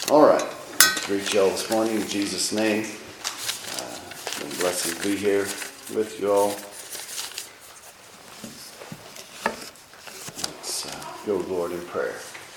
All right. I greet you all this morning in Jesus' name. It's been a blessing to be here with you all. Let's go to the Lord in prayer.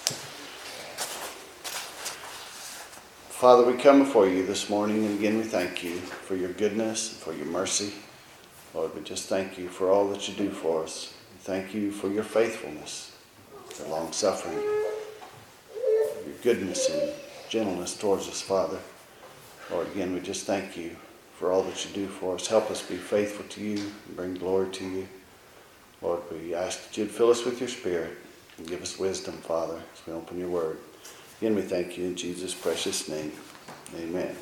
Father, we come before you this morning, and again we thank you for your goodness and for your mercy. Lord, we just thank you for all that you do for us. We thank you for your faithfulness, your long-suffering, your goodness and gentleness towards us, Father. Lord, again, we just thank you for all that you do for us. Help us be faithful to you and bring glory to you. Lord, we ask that you'd fill us with your Spirit and give us wisdom, Father, as we open your word. Again, we thank you in Jesus' precious name. Amen.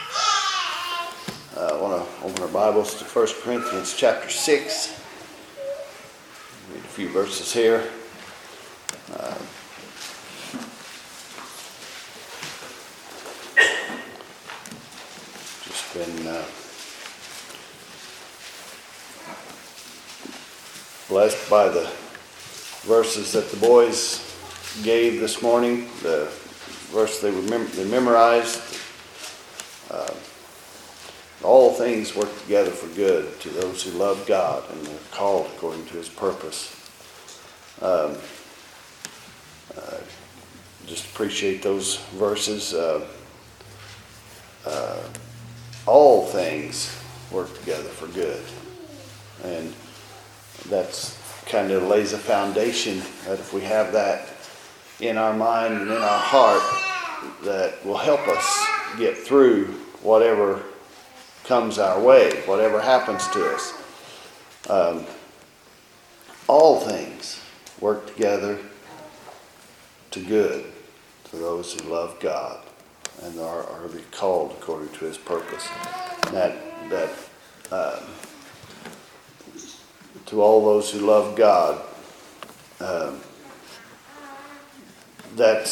I want to open our Bibles to 1 Corinthians chapter 6. Read a few verses here. Just been blessed by the verses that the boys gave this morning. The verse they memorized. All things work together for good to those who love God and are called according to his purpose. Just appreciate those verses. All things work together for good. And that's kind of lays a foundation that if we have that in our mind and in our heart, that will help us get through whatever comes our way, whatever happens to us. All things work together to good to those who love God and are called according to his purpose. To all those who love God, that's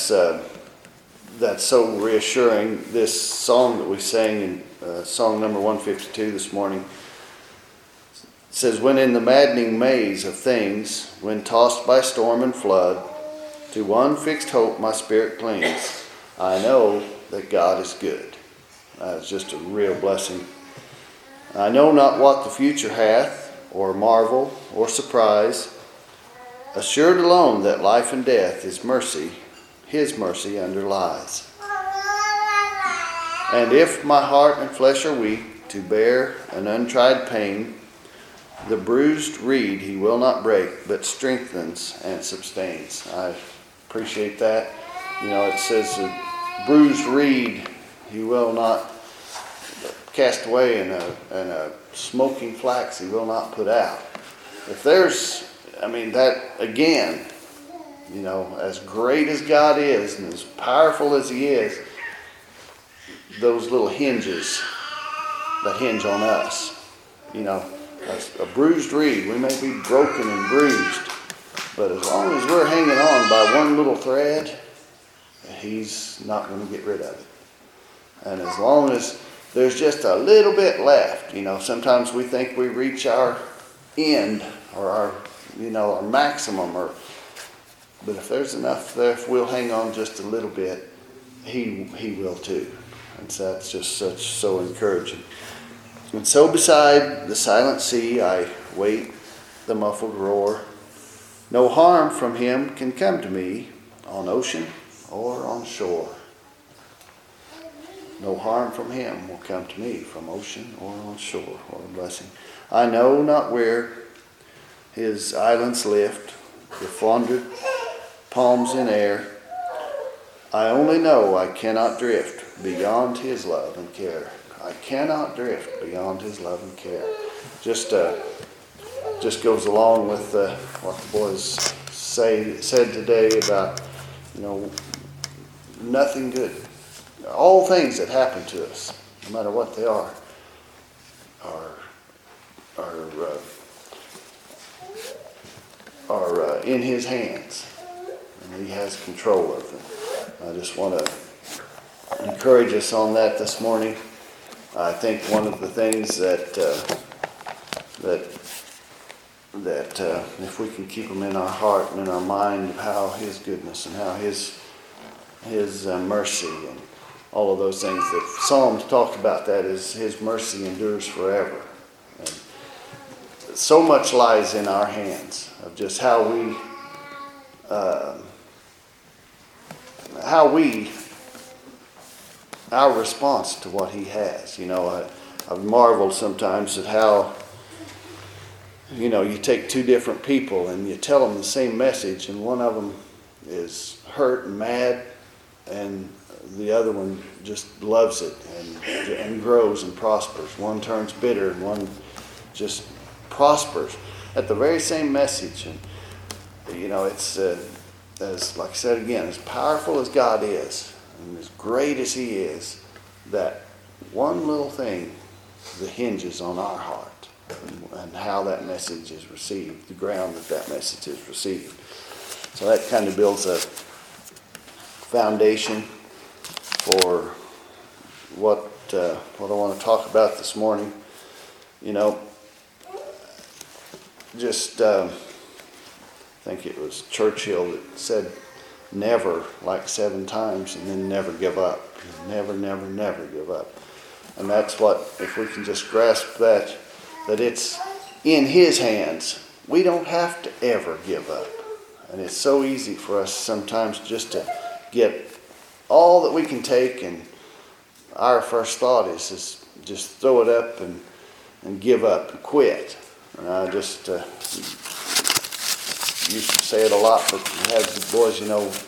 so reassuring. This song that we sang in song number 152 this morning says, "When in the maddening maze of things, when tossed by storm and flood, to one fixed hope my spirit clings. I know that God is good." It's just a real blessing. "I know not what the future hath, or marvel, or surprise, assured alone that life and death is mercy, his mercy underlies. And if my heart and flesh are weak to bear an untried pain, the bruised reed he will not break, but strengthens and sustains." I appreciate that. You know, it says a bruised reed he will not cast away, and a smoking flax he will not put out. If there's, that again, as great as God is and as powerful as he is, those little hinges that hinge on us. A bruised reed, we may be broken and bruised, but as long as we're hanging on by one little thread, he's not going to get rid of it. And as long as there's just a little bit left, sometimes we think we reach our end or our maximum, but if there's enough there, if we'll hang on just a little bit, he will too. And so that's just so encouraging. "And so beside the silent sea I wait the muffled roar. No harm from him can come to me on ocean or on shore." No harm from him will come to me from ocean or on shore. What a blessing. "I know not where his islands lift, the floundered palms in air. I only know I cannot drift beyond his love and care." I cannot drift beyond his love and care. Just goes along with what the boys said today about, nothing good. All things that happen to us, no matter what they are in his hands, and he has control of them. I just want to encourage us on that this morning. I think one of the things that if we can keep them in our heart and in our mind of how his goodness and how his His mercy and all of those things. The Psalms talked about that as His mercy endures forever. And so much lies in our hands of just how our response to what He has. I've marveled sometimes at how, you take two different people and you tell them the same message, and one of them is hurt and mad, and the other one just loves it and grows and prospers. One turns bitter and one just prospers at the very same message. And it's as like I said again, as powerful as God is and as great as He is, that one little thing that hinges on our heart and how that message is received, the ground that message is received. So that kind of builds a foundation for what I want to talk about this morning. I think it was Churchill that said never like 7 times and then never give up. Never, never, never give up. And that's what, if we can just grasp that it's in His hands, we don't have to ever give up. And it's so easy for us sometimes just to get all that we can take, and our first thought is just throw it up and give up and quit. And I just used to say it a lot, but I had the boys,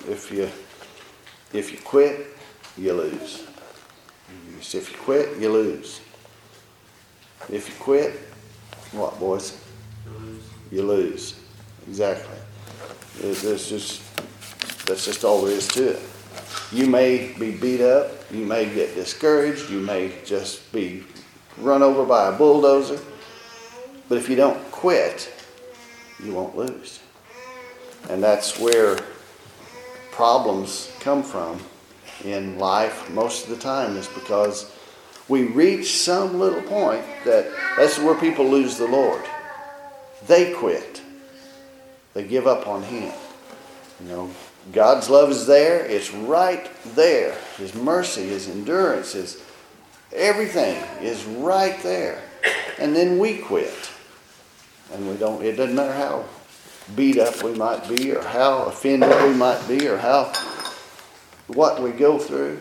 if you quit, you lose. If you quit, you lose. If you quit, what, boys? You lose. Exactly. That's just all there is to it. You may be beat up. You may get discouraged. You may just be run over by a bulldozer. But if you don't quit, you won't lose. And that's where problems come from in life most of the time, is because we reach some little point that's where people lose the Lord. They quit. They give up on Him. God's love is there. It's right there. His mercy, His endurance, His everything is right there. And then we quit. And it doesn't matter how beat up we might be, or how offended we might be, or what we go through.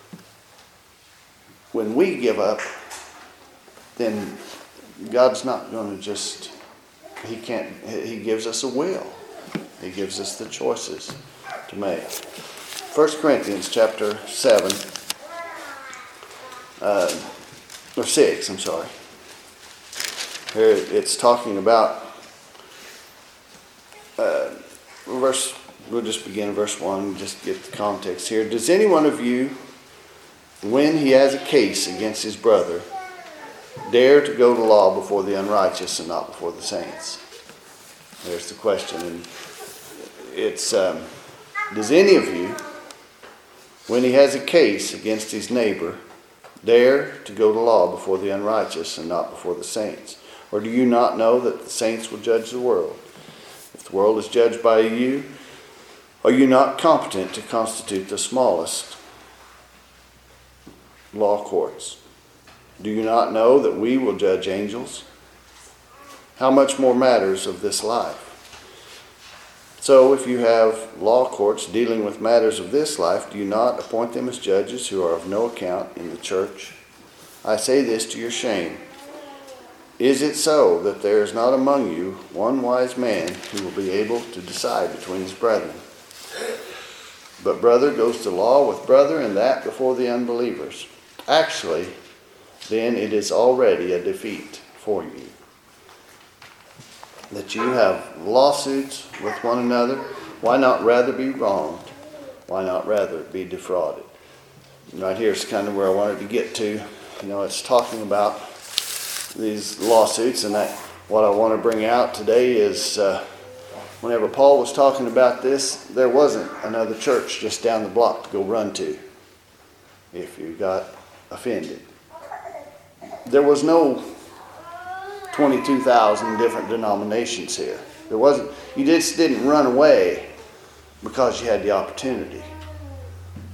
When we give up, then God's not going to just, He gives us a will. He gives us the choices to make. 1 Corinthians chapter 7, or 6, I'm sorry. Here it's talking about we'll just begin in verse 1, just get the context here. Does any one of you, when he has a case against his brother, dare to go to law before the unrighteous and not before the saints? There's the question. And it's, does any of you, when he has a case against his neighbor, dare to go to law before the unrighteous and not before the saints? Or do you not know that the saints will judge the world? If the world is judged by you, are you not competent to constitute the smallest law courts? Do you not know that we will judge angels? How much more matters of this life? So if you have law courts dealing with matters of this life, do you not appoint them as judges who are of no account in the church? I say this to your shame. Is it so that there is not among you one wise man who will be able to decide between his brethren? But brother goes to law with brother, and that before the unbelievers. Actually, then it is already a defeat for you. That you have lawsuits with one another. Why not rather be wronged? Why not rather be defrauded? And right here is kind of where I wanted to get to. It's talking about these lawsuits, and what I want to bring out today is whenever Paul was talking about this, there wasn't another church just down the block to go run to if you got offended. There was no 22,000 different denominations here. There wasn't. You just didn't run away because you had the opportunity.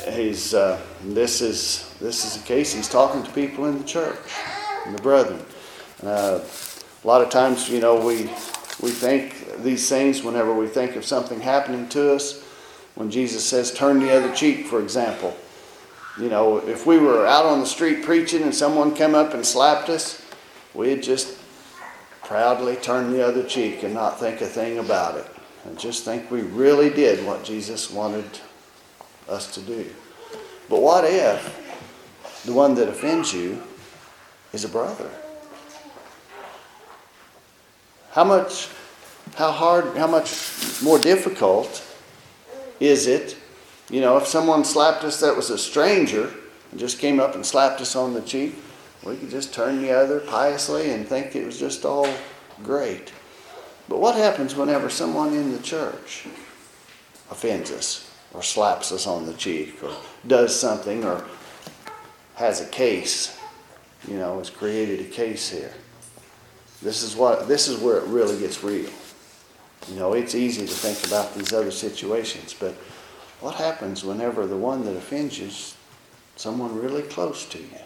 this is a case. He's talking to people in the church, and the brethren. A lot of times, we think these things whenever we think of something happening to us. When Jesus says, turn the other cheek, for example. If we were out on the street preaching and someone came up and slapped us, we'd just proudly turn the other cheek and not think a thing about it. And just think we really did what Jesus wanted us to do. But what if the one that offends you is a brother? How much more difficult is it, if someone slapped us that was a stranger and just came up and slapped us on the cheek, we could just turn the other piously and think it was just all great. But what happens whenever someone in the church offends us or slaps us on the cheek or does something or has a case, has created a case here? This is where it really gets real. It's easy to think about these other situations, but what happens whenever the one that offends you is someone really close to you?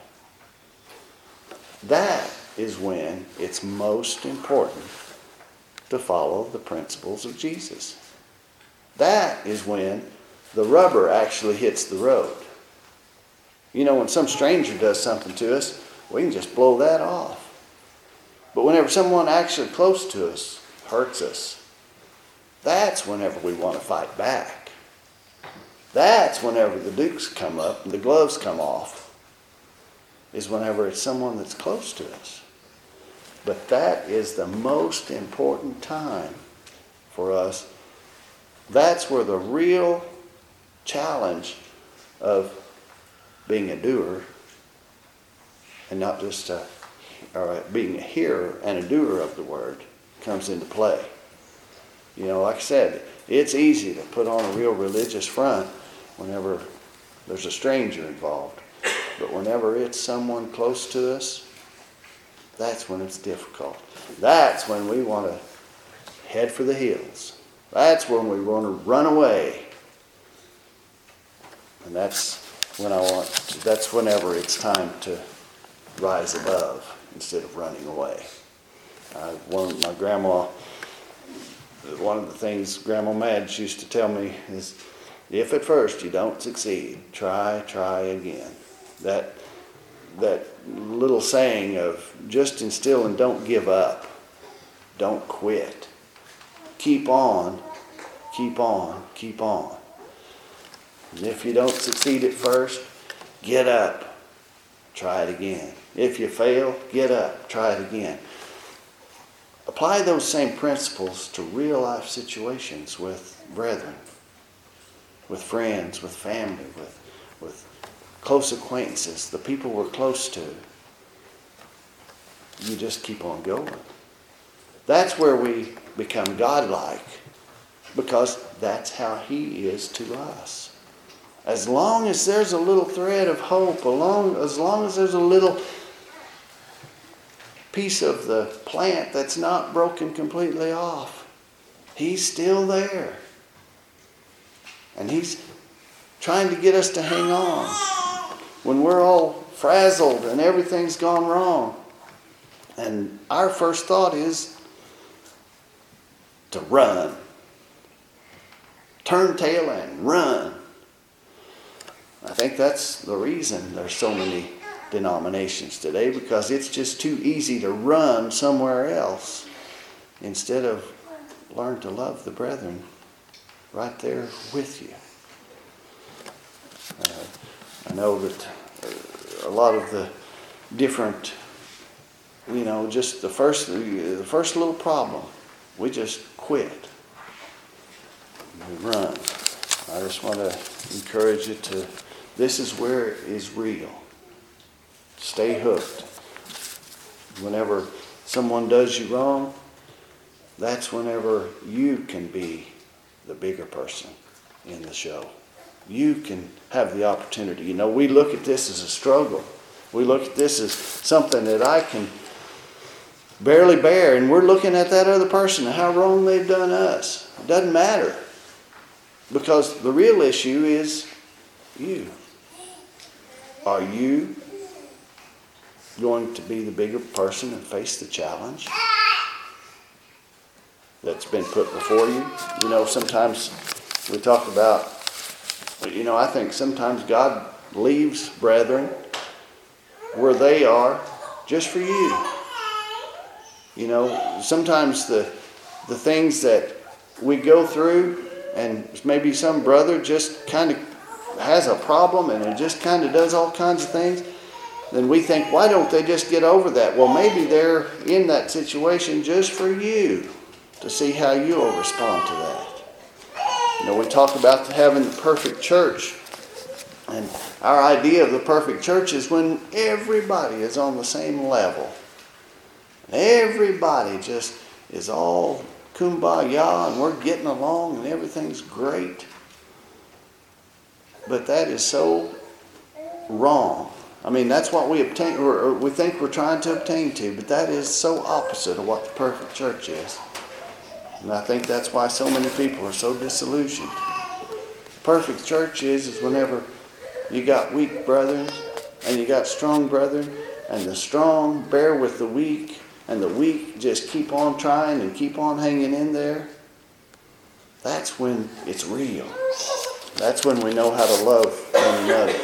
That is when it's most important to follow the principles of Jesus. That is when the rubber actually hits the road. When some stranger does something to us, we can just blow that off. But whenever someone actually close to us hurts us, that's whenever we want to fight back. That's whenever the dukes come up and the gloves come off, is whenever it's someone that's close to us. But that is the most important time for us. That's where the real challenge of being a doer and not just being a hearer and a doer of the word comes into play. Like I said, it's easy to put on a real religious front whenever there's a stranger involved. But whenever it's someone close to us, that's when it's difficult. That's when we want to head for the hills. That's when we want to run away. And that's whenever it's time to rise above instead of running away. My grandma, one of the things Grandma Madge used to tell me is, if at first you don't succeed, try again. That little saying of just instill and don't give up. Don't quit. Keep on. And if you don't succeed at first, get up. Try it again. If you fail, get up. Try it again. Apply those same principles to real life situations with brethren, with friends, with family, with close acquaintances, the people we're close to. You just keep on going. That's where we become godlike, because that's how He is to us. As long as there's a little thread of hope, as long as there's a little piece of the plant that's not broken completely off, He's still there. And He's trying to get us to hang on when we're all frazzled and everything's gone wrong. And our first thought is to run. Turn tail and run. I think that's the reason there's so many denominations today, because it's just too easy to run somewhere else instead of learn to love the brethren right there with you. I know that a lot of the different, just the first little problem, we just quit. We run. I just want to encourage you to, this is where it is real. Stay hooked. Whenever someone does you wrong, that's whenever you can be the bigger person in the show. You can have the opportunity. We look at this as a struggle. We look at this as something that I can barely bear, and we're looking at that other person and how wrong they've done us. It doesn't matter, because the real issue is You. Are you going to be the bigger person and face the challenge that's been put before you? You know, sometimes we talk about, I think sometimes God leaves brethren where they are just for you. You know, sometimes the things that we go through, and maybe some brother just kind of has a problem and it just kind of does all kinds of things, then we think, why don't they just get over that? Well, maybe they're in that situation just for you to see how you will respond to that. You know, we talk about having the perfect church, and our idea of the perfect church is when everybody is on the same level. Everybody just is all kumbaya and we're getting along and everything's great. But that is so wrong. I mean, that's what we obtain, or we think we're trying to obtain to, but that is so opposite of what the perfect church is. And I think that's why so many people are so disillusioned. Perfect church is whenever you got weak brethren and you got strong brethren, and the strong bear with the weak, and the weak just keep on trying and keep on hanging in there. That's when it's real. That's when we know how to love one another.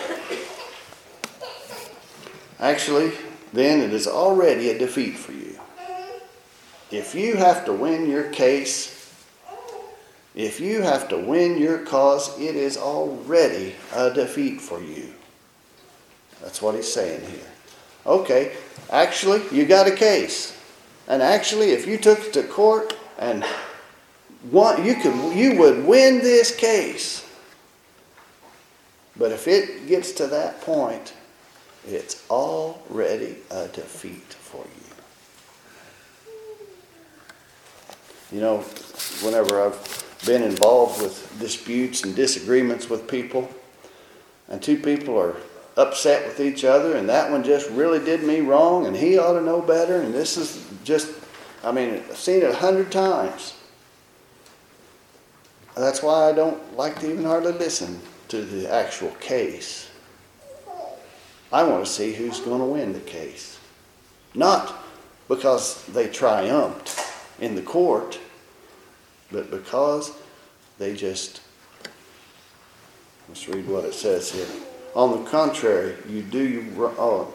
Actually, then it is already a defeat for you. If you have to win your case, if you have to win your cause, it is already a defeat for you. That's what he's saying here. Okay, actually, you got a case. And actually, if you took it to court and you would win this case. But if it gets to that point, it's already a defeat for you. You know, whenever I've been involved with disputes and disagreements with people, and two people are upset with each other, and that one just really did me wrong, and he ought to know better, and this is just, I've seen it 100 times. That's why I don't like to even hardly listen to the actual case. I want to see who's going to win the case. Not because they triumphed in the court, but because they just, let's read what it says here. On the contrary, you do you wrong.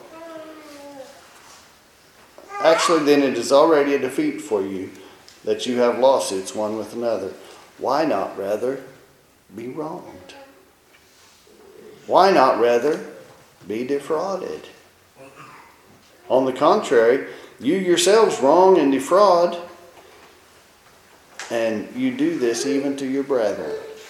Actually, then it is already a defeat for you that you have lawsuits one with another. Why not rather be wronged? Why not rather be defrauded? On the contrary, you yourselves wrong and defraud, and you do this even to your brethren.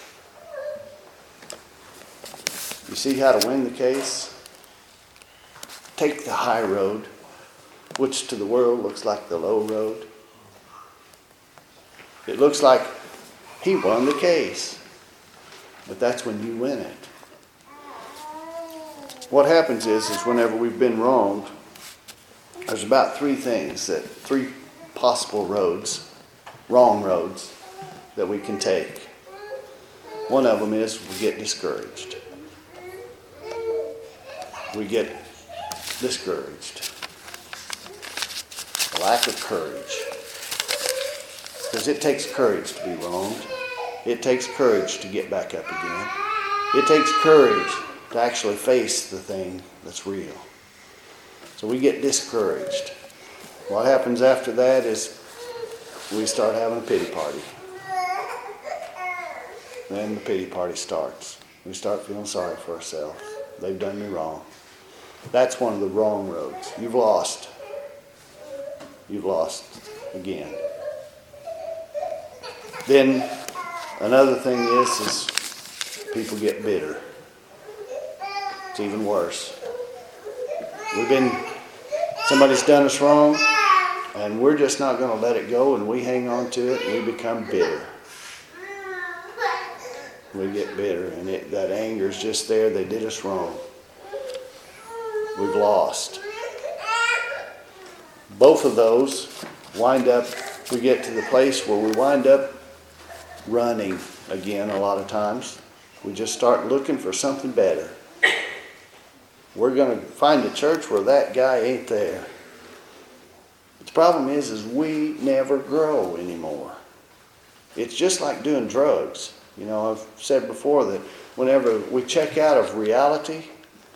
You see how to win the case? Take the high road, which to the world looks like the low road. It looks like he won the case, but that's when you win it. What happens is whenever we've been wronged, there's about three possible roads, wrong roads, that we can take. One of them is we get discouraged. We get discouraged. A lack of courage. Because it takes courage to be wronged. It takes courage to get back up again. It takes courage to actually face the thing that's real. So we get discouraged. What happens after that is we start having a pity party. Then the pity party starts. We start feeling sorry for ourselves. They've done me wrong. That's one of the wrong roads. You've lost. You've lost again. Then another thing is people get bitter. It's even worse. Somebody's done us wrong, and we're just not going to let it go, and we hang on to it, and we become bitter. We get bitter, and that anger is just there. They did us wrong. We've lost. Both of those we get to the place where we wind up running again a lot of times. We just start looking for something better. We're going to find a church where that guy ain't there. But the problem is we never grow anymore. It's just like doing drugs. You know, I've said before that whenever we check out of reality,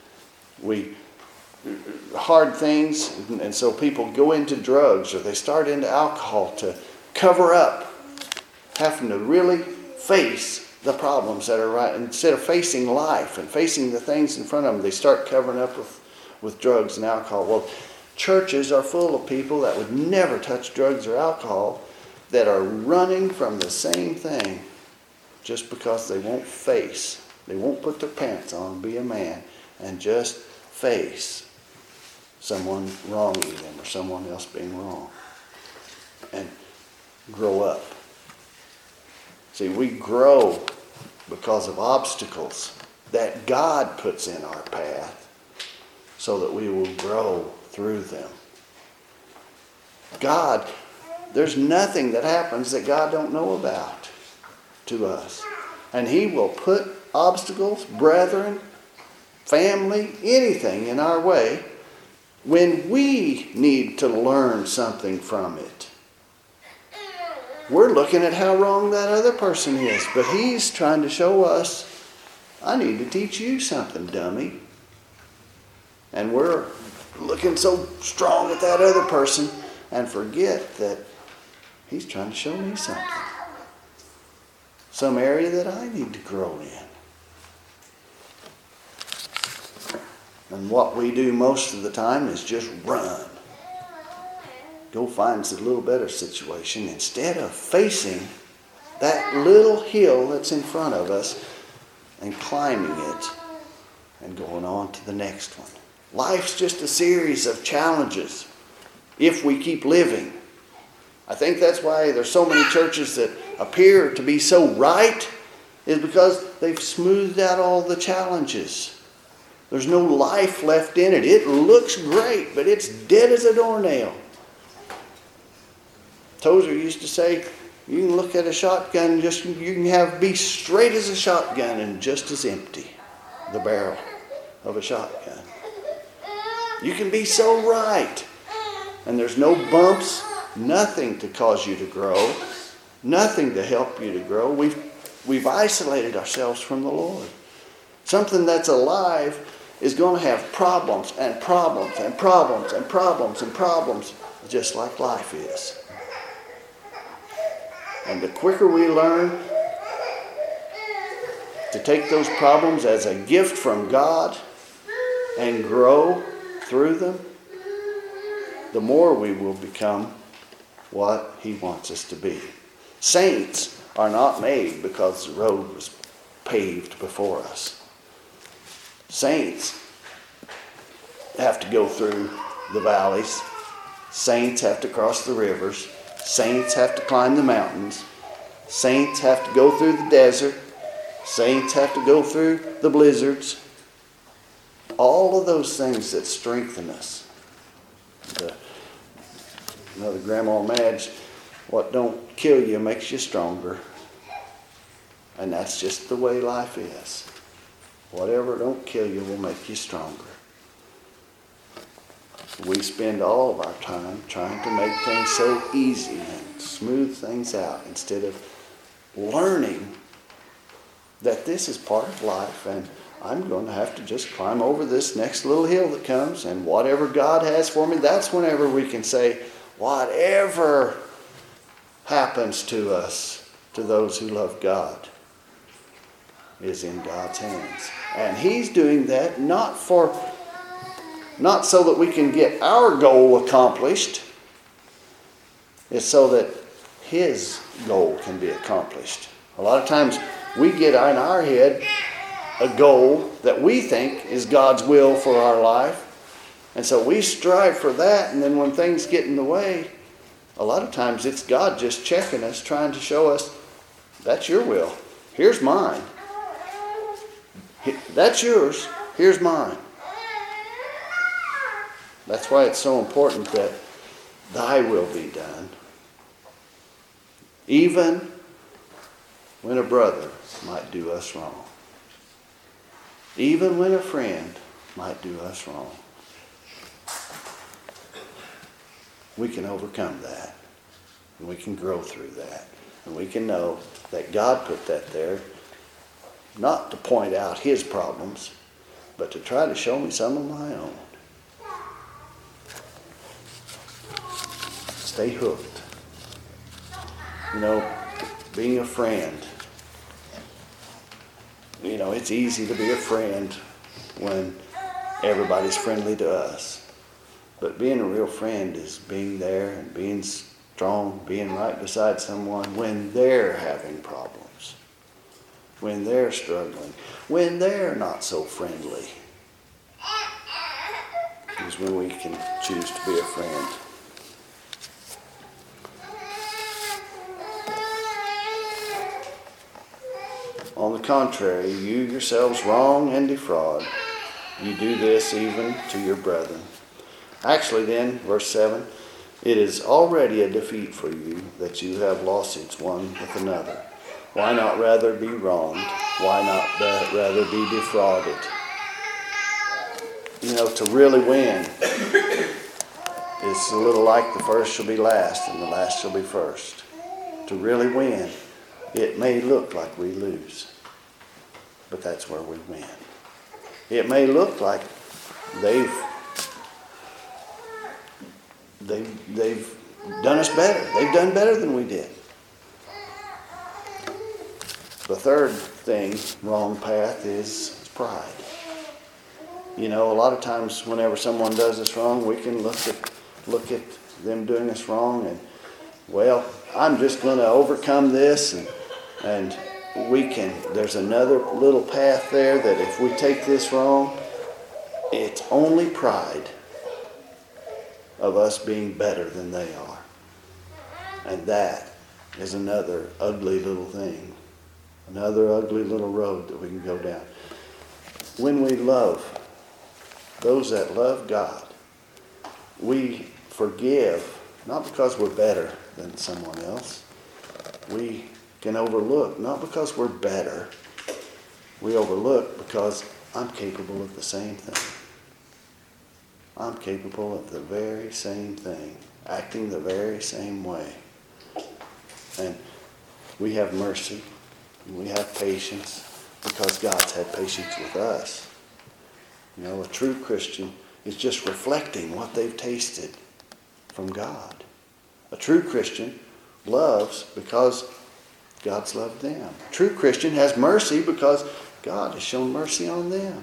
hard things, and so people go into drugs or they start into alcohol to cover up having to really face the problems that are right. Instead of facing life and facing the things in front of them, they start covering up with drugs and alcohol. Well, churches are full of people that would never touch drugs or alcohol that are running from the same thing just because they won't face. They won't put their pants on, be a man, and just face someone wronging them or someone else being wrong. And grow up. See, we grow because of obstacles that God puts in our path so that we will grow through them. God, there's nothing that happens that God don't know about to us. And He will put obstacles, brethren, family, anything in our way when we need to learn something from it. We're looking at how wrong that other person is, but He's trying to show us, I need to teach you something, dummy. And we're looking so strong at that other person and forget that He's trying to show me something. Some area that I need to grow in. And what we do most of the time is just run. Go find a little better situation instead of facing that little hill that's in front of us and climbing it and going on to the next one. Life's just a series of challenges if we keep living. I think that's why there's so many churches that appear to be so right, is because they've smoothed out all the challenges. There's no life left in it. It looks great, but it's dead as a doornail. Tozer used to say, you can look at a shotgun, you can be straight as a shotgun and just as empty, the barrel of a shotgun. You can be so right, and there's no bumps, nothing to cause you to grow, nothing to help you to grow. We've isolated ourselves from the Lord. Something that's alive is going to have problems and problems and problems and problems and problems, just like life is. And the quicker we learn to take those problems as a gift from God and grow through them, the more we will become what He wants us to be. Saints are not made because the road was paved before us. Saints have to go through the valleys. Saints have to cross the rivers. Saints have to climb the mountains. Saints have to go through the desert. Saints have to go through the blizzards. All of those things that strengthen us. Another Grandma Madge, what don't kill you makes you stronger. And that's just the way life is. Whatever don't kill you will make you stronger. We spend all of our time trying to make things so easy and smooth things out instead of learning that this is part of life and I'm going to have to just climb over this next little hill that comes, and whatever God has for me, that's whenever we can say, whatever happens to us, to those who love God, is in God's hands. And He's doing that not so that we can get our goal accomplished. It's so that His goal can be accomplished. A lot of times we get in our head a goal that we think is God's will for our life. And so we strive for that, and then when things get in the way, a lot of times it's God just checking us, trying to show us, that's your will. Here's mine. That's yours. Here's mine. That's why it's so important that Thy will be done. Even when a brother might do us wrong. even when a friend might do us wrong. We can overcome that. And we can grow through that. And we can know that God put that there, not to point out his problems, but to try to show me some of my own. Stay hooked. You know, being a friend. You know, it's easy to be a friend when everybody's friendly to us. But being a real friend is being there and being strong, being right beside someone when they're having problems, when they're struggling, when they're not so friendly. Is when we can choose to be a friend. On the contrary, you yourselves wrong and defraud. You do this even to your brethren. Actually then, verse 7, it is already a defeat for you that you have lawsuits one with another. Why not rather be wronged? Why not rather be defrauded? You know, to really win, it's a little like the first shall be last and the last shall be first. To really win, it may look like we lose, but that's where we win. It may look like they've done us better. They've done better than we did. The third thing, wrong path, is pride. You know, a lot of times whenever someone does us wrong, we can look at them doing us wrong and, well, I'm just going to overcome this and we can, there's another little path there that if we take this wrong, it's only pride of us being better than they are. And that is another ugly little thing, another ugly little road that we can go down. When we love those that love God, we forgive, not because we're better than someone else. We can overlook, not because we're better. We overlook because I'm capable of the same thing. I'm capable of the very same thing, acting the very same way. And we have mercy, and we have patience because God's had patience with us. You know, a true Christian is just reflecting what they've tasted from God. A true Christian loves because God's loved them. A true Christian has mercy because God has shown mercy on them.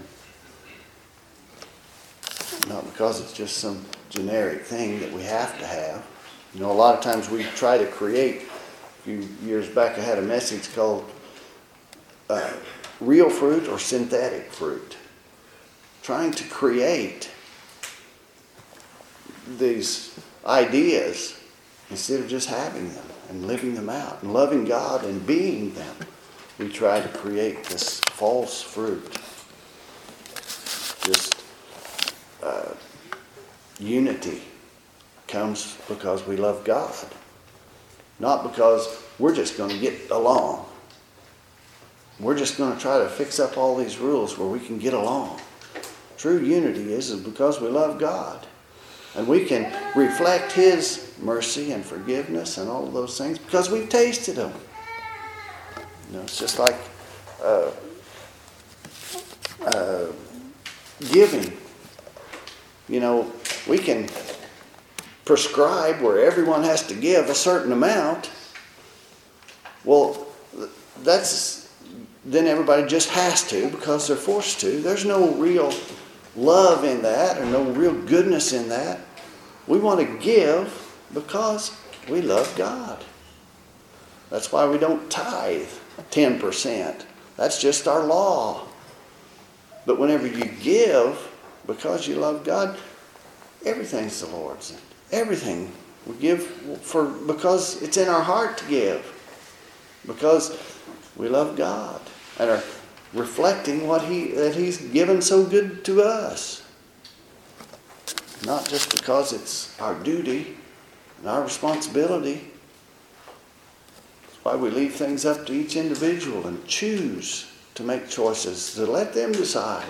Not because it's just some generic thing that we have to have. You know, a lot of times we try to create. A few years back I had a message called Real Fruit or Synthetic Fruit. Trying to create these ideas instead of just having them and living them out and loving God and being them. We try to create this false fruit. Just unity comes because we love God. Not because we're just going to get along. We're just going to try to fix up all these rules where we can get along. True unity is because we love God. And we can reflect His mercy and forgiveness and all of those things because we've tasted them. You know, it's just like giving. You know, we can prescribe where everyone has to give a certain amount. Well, then everybody just has to because they're forced to. There's no real love in that or no real goodness in that. We want to give because we love God. That's why we don't tithe 10%. That's just our law. But whenever you give because you love God, everything's the Lord's. Everything we give because it's in our heart to give. Because we love God and are reflecting that He's given so good to us. Not just because it's our duty and our responsibility. That's why we leave things up to each individual and choose to make choices, to let them decide.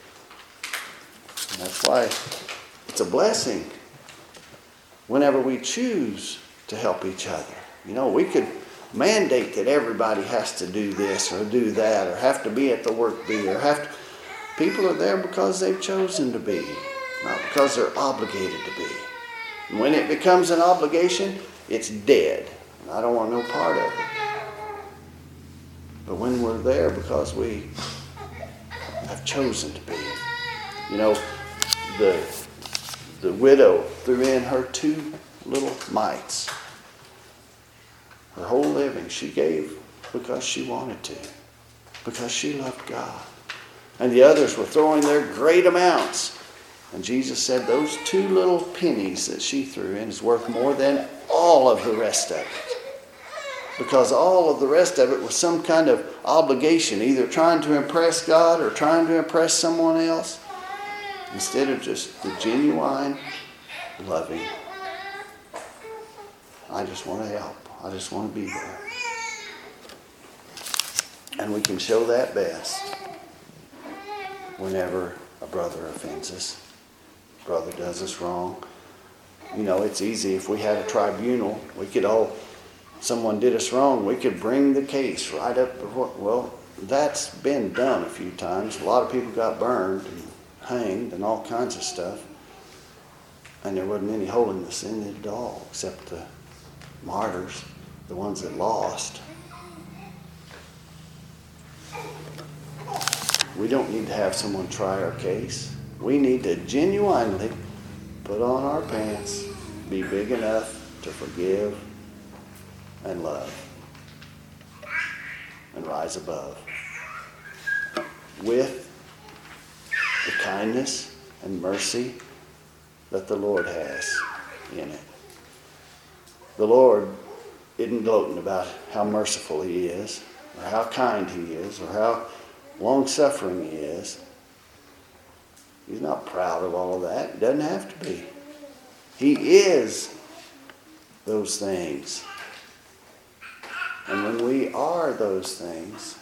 And that's why it's a blessing whenever we choose to help each other. You know, we could mandate that everybody has to do this or do that or have to be at the work bee or have to. People are there because they've chosen to be, not because they're obligated to be. And when it becomes an obligation, it's dead. And I don't want no part of it. But when we're there because we have chosen to be. You know, the widow threw in her 2 little mites. Her whole living she gave because she wanted to, because she loved God. And the others were throwing their great amounts. And Jesus said those 2 little pennies that she threw in is worth more than all of the rest of it. Because all of the rest of it was some kind of obligation, either trying to impress God or trying to impress someone else, instead of just the genuine, loving, I just want to help. I just want to be there. And we can show that best whenever a brother offends us, brother does us wrong. You know, it's easy if we had a tribunal, we could all, someone did us wrong, we could bring the case right up before. Well, that's been done a few times. A lot of people got burned and hanged and all kinds of stuff. And there wasn't any holiness in it at all, except the martyrs, the ones that lost. We don't need to have someone try our case. We need to genuinely put on our pants, be big enough to forgive and love and rise above with the kindness and mercy that the Lord has in it. The Lord isn't gloating about how merciful He is, or how kind He is, or how long-suffering He is. He's not proud of all of that. He doesn't have to be. He is those things. And when we are those things,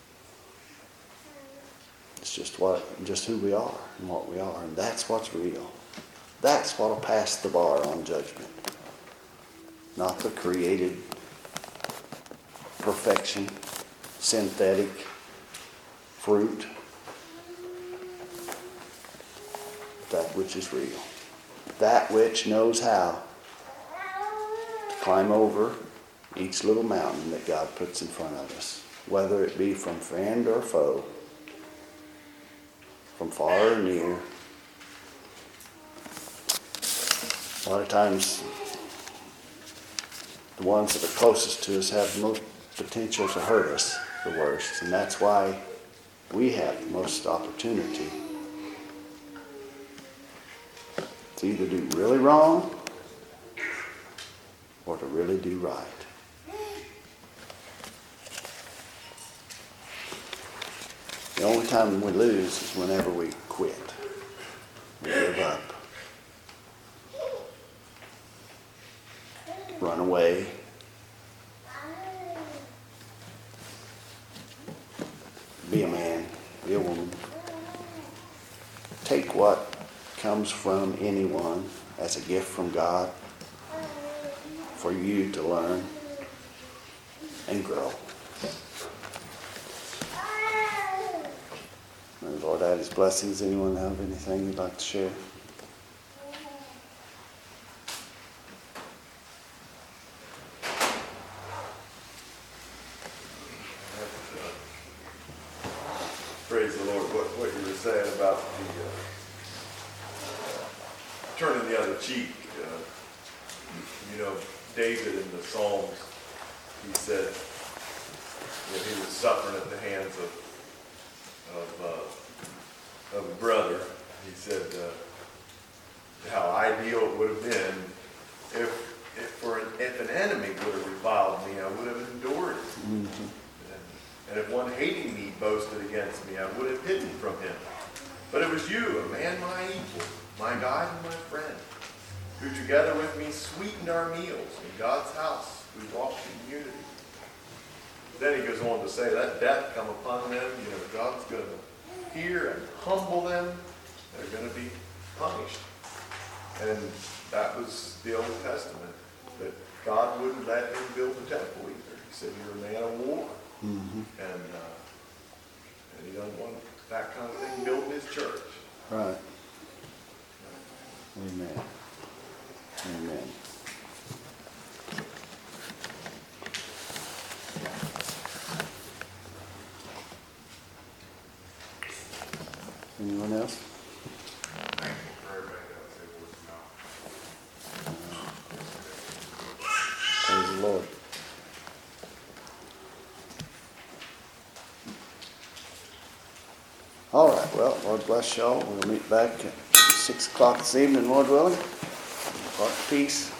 it's just who we are and what we are. And that's what's real. That's what'll pass the bar on judgment. Not the created perfection, synthetic fruit. That which is real. That which knows how to climb over each little mountain that God puts in front of us. Whether it be from friend or foe. From far or near. A lot of times, the ones that are closest to us have the most potential to hurt us the worst. And that's why we have the most opportunity to either do really wrong or to really do right. The only time we lose is whenever we quit. We give up. Run away. Be a man. Be a woman. Take what comes from anyone as a gift from God for you to learn and grow. May the Lord add His blessings. Anyone have anything you'd like to share? Praise the Lord. What you were saying about the turning the other cheek. David in the Psalms, he said that he was suffering at the hands of a brother. He said how ideal it would have been if an enemy would have reviled me, I would have endured it. Mm-hmm. And if one hating me boasted against me, I would have hidden from him. But it was you, a man my equal, my guide and my friend, who together with me sweetened our meals in God's house. We walked in unity. then he goes on to say that death come upon them, you know, God's going to hear and humble them. They're going to be punished. And that was the Old Testament, that God wouldn't let him build the temple either. He said, you're a man of war. Mm-hmm. And he doesn't want that kind of thing built in his church. Right. Amen. Amen. Anyone else? Thankful for everybody that was able to come. Praise the Lord. All right, well, Lord bless y'all. We'll meet back at 6 o'clock this evening, Lord willing. Peace.